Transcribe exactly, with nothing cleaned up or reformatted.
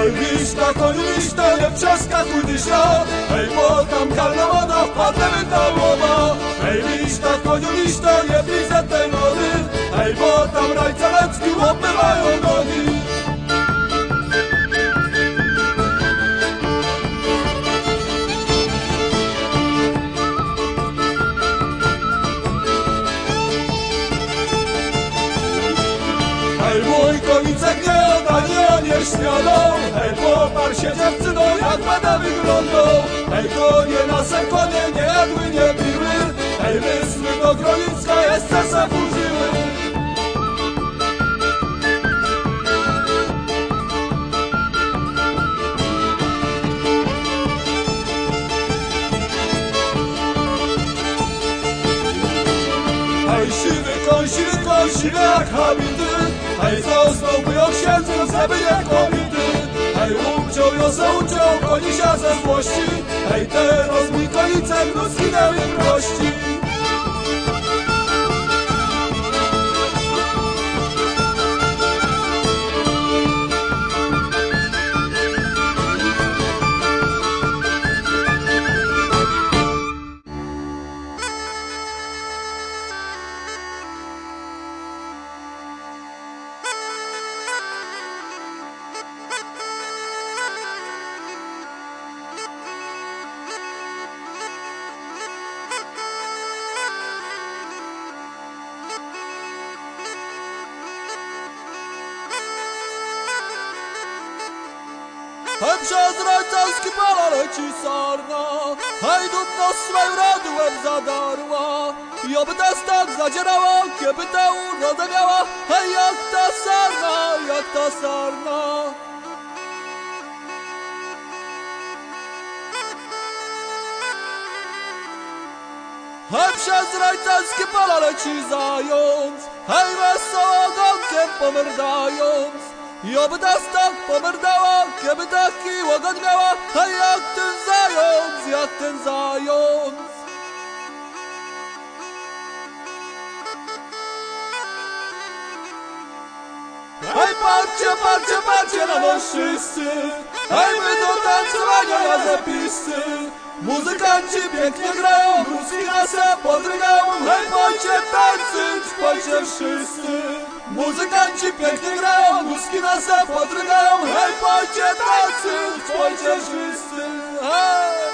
Hej, liść na koniu, liść, to nie przeskakuj dysio. Hej, bo tam kalna woda, wpadnemy ta łowa. Hej, liść na koniu, liść, to nie widzę tej wody. Hej, bo tam rajce lecki łopywają nogi. Hej, mój konicek nie odanie, nie śniadą. Hej, poparł się dziewczyną, jak będę wyglądał. Hej, konie nasze konie nie jadły, nie piły. Hej, wysły do Gronicka jeszcze se burzyły. Hej, siwy koń, siwy koń, siwy jak habity. Hej, zostałby ją księdzem, żeby nie kobity. Hej, uciął ją se uciął, konisia ze złości. Hej, teraz mój konicek, no zginęły prości. Hej, przez rajcowski pola leci sarna. Hej, dupno swoim radłem zadarła. I oby ta stak zadzierała, kieby tę urodę miała. Hej, jak ta sarna, jak ta sarna. Hej, przez rajcowskie pola leci zając. Hej, wesoło ogonkiem pomerdając. I oby ta stak pomerdała, kieby taki łogoń miała. Hej, jak ten zając, jak ten zając. Hej, patrzcie, patrzcie, patrzcie na nas wszyscy. Hej, my do tancowania na zapisy. Muzykanci pięknie grają, ruski nasę podrygają. Hej, chodźcie tańczyć, chodźcie wszyscy. Muzykanci pięknie grają, ruski nasę podrygają. Hej, chodźcie tańczyć, chodźcie wszyscy. Hej!